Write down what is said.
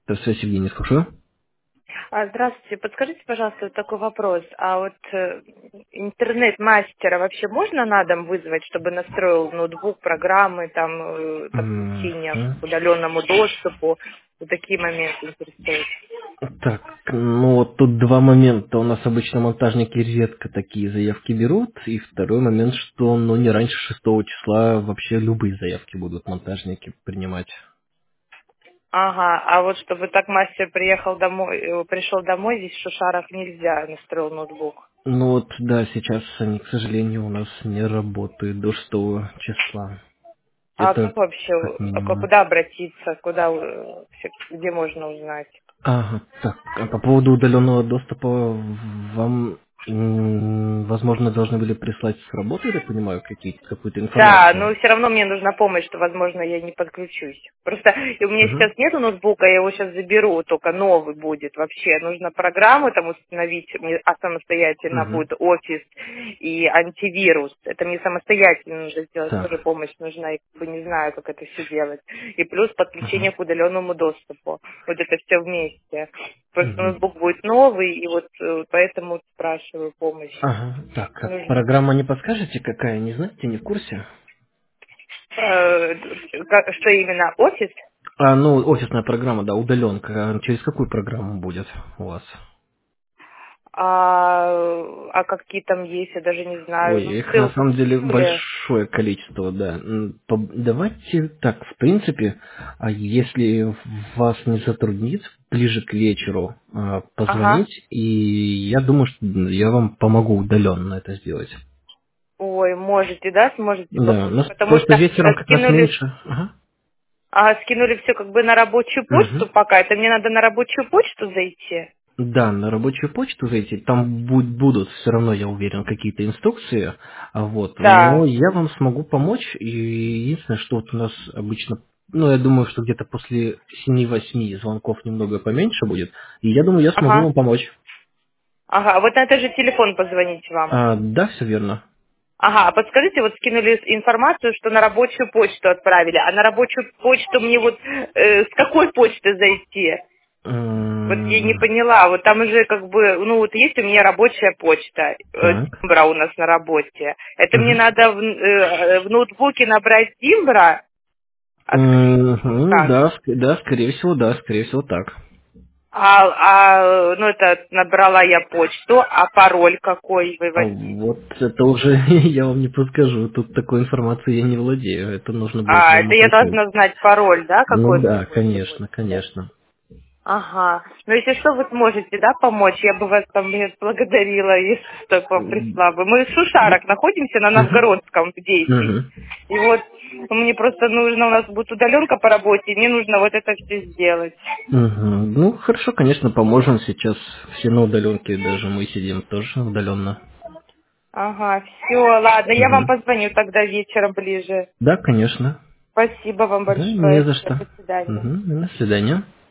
Здравствуйте, Евгений, слушаю. Здравствуйте, подскажите, пожалуйста, вот такой вопрос. А вот интернет-мастера вообще можно на дом вызвать, чтобы настроил ноутбук, программы, там, подключение Мгм. к удаленному доступу? Вот такие моменты интересуют. Так, ну вот тут два момента. У нас обычно монтажники редко такие заявки берут. И второй момент, что не раньше 6 числа вообще любые заявки будут монтажники принимать. Ага, а вот чтобы так мастер приехал домой, пришел домой, здесь в Шушарах нельзя, настроил ноутбук. Ну вот, да, сейчас они, к сожалению, у нас не работают до 6 числа. А Это как вообще, как минимум. куда обратиться, куда, где можно узнать? Ага, так, а по поводу удаленного доступа вам, возможно, должны были прислать с работы, я так понимаю, какую-то Да, информацию. но все равно мне нужна помощь, что, возможно, я не подключусь. Просто у меня Угу. сейчас нету ноутбука, я его сейчас заберу, только новый будет вообще. Нужно программу там установить, самостоятельно Угу. будет офис и антивирус. Это мне самостоятельно нужно сделать, Так. тоже помощь нужна, и как бы не знаю, как это все делать. И плюс подключение Ага. к удаленному доступу. Вот это все вместе. Просто Мгм. ноутбук будет новый, и вот поэтому спрашиваю помощь. Ага. Так, а Нужно. программа не подскажете, какая? Не знаете, не в курсе? Что именно? Офис? Офисная программа, да, удаленка. А через какую программу будет у вас? А какие там есть, я даже не знаю. Ой, Ну, их на ссылку самом деле скинули. большое количество, да. Давайте так, в принципе, если вас не затруднит, ближе к вечеру Ага. позвонить, и я думаю, что я вам помогу удаленно это сделать. Ой, можете, да, сможете Да, помочь? нас Потому просто что вечером как раз скинули, меньше. Ага. скинули все как бы на рабочую Мгм. почту пока. Это мне надо на рабочую почту зайти? Да, на рабочую почту зайти, там будут все равно, я уверен, какие-то инструкции, но Да. я вам смогу помочь, и единственное, что вот у нас обычно, я думаю, что где-то после 7-8 звонков немного поменьше будет, и я думаю, я смогу Ага. вам помочь. Ага, вот на этот же телефон позвонить вам. Да, все верно. Ага, а подскажите, вот скинули информацию, что на рабочую почту отправили, а на рабочую почту мне вот с какой почты зайти? Вот я не М, поняла, вот там уже как бы, ну вот есть у меня рабочая почта, Так. Димбра у нас на работе. Это мне Мгм. надо в ноутбуке набрать Димбра? Как? Да, да, скорее всего так. Ну это набрала я почту, а пароль какой А выводить? вот это уже я вам не подскажу, тут такой информацией я не владею, это нужно будет вам Это я уточнить. должна знать пароль, да, Ну какой у меня да, будет на конечно, почте? конечно. Ага. Ну, если что, вы сможете, да, помочь? Я бы вас там благодарила, если что, к вам пришла бы. Мы в Шушарах находимся на Мгм. Новгородском, в 10. Мгм. И вот мне просто нужно, у нас будет удаленка по работе, и мне нужно вот это все сделать. Мгм. Ну, хорошо, конечно, поможем сейчас. Все на удаленке, даже мы сидим тоже удаленно. Ага, все, ладно, я вам Мгм. позвоню тогда вечером ближе. Да, конечно. Спасибо вам Да, не большое. за Всё, что. до свидания. Мгм. До свидания.